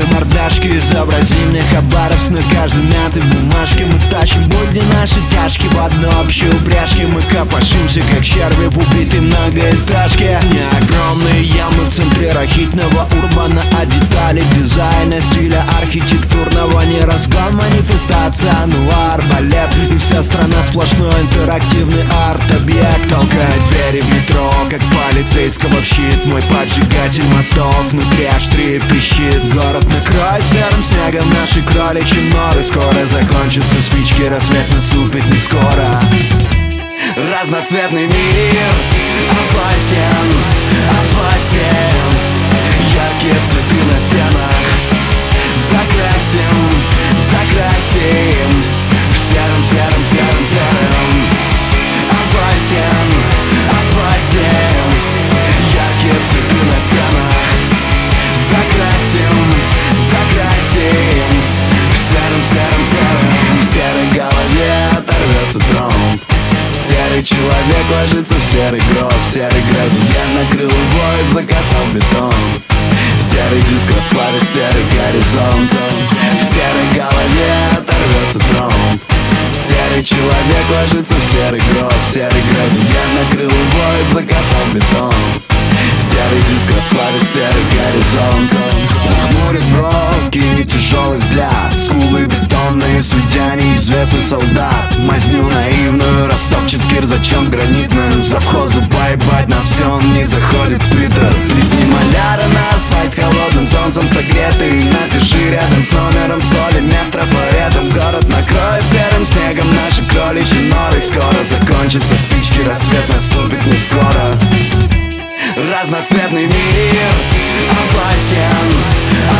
мордашки, изобрази мне хабаровск на каждой мятой бумажке. Мы тащим будни наши тяжкие в одной общей упряжке. Мы копошимся, как черви в убитой многоэтажке. Не огромные ямы в центре рахитного урбана, а детали дизайна, стиля архитектурного. Не разгон, манифестация, ануар, балет. И вся страна сплошной интерактивный арт-объект. Толкает двери в метро, как полицейского в щит. Мой поджигатель мостов внутри аж трепещет. Город накроет серым снегом наши кроличьи норы. Скоро закончатся спички, рассвет наступит не скоро. Разноцветный мир опасен, опасен. Яркие цветы на стенах закрасим, закрасим. Серым, серым, серым, серым. Опасен, опасен. Яркие цветы на стенах закрасим, закрасим. Серым, серым, серым. В серой голове оторвется тромб. Серый человек ложится в серый гроб. Серый градиент накрыл его и закатал бетон. Серый диск расплавит серый горизонт. В серой голове оторвется тромб. Серый человек ложится в серый гроб. Серый градиент накрыл его и закатал бетон. Серый диск расплавит серый горизонт. Он хмурит бровки и тяжелый взгляд. Скулы бетонные, судья неизвестный солдат. Мазню наивную растопчет кир, зачем гранитным завхозу поебать на все, он не заходит в твиттер. Плесни маляра на асфальт холодным солнцем согретый. Напиши рядом с номером соли мех трафаретом. Город накроет серым снегом наши кроличьи норы. Скоро закончатся спички, рассвет наступит не скоро. Разноцветный мир опасен,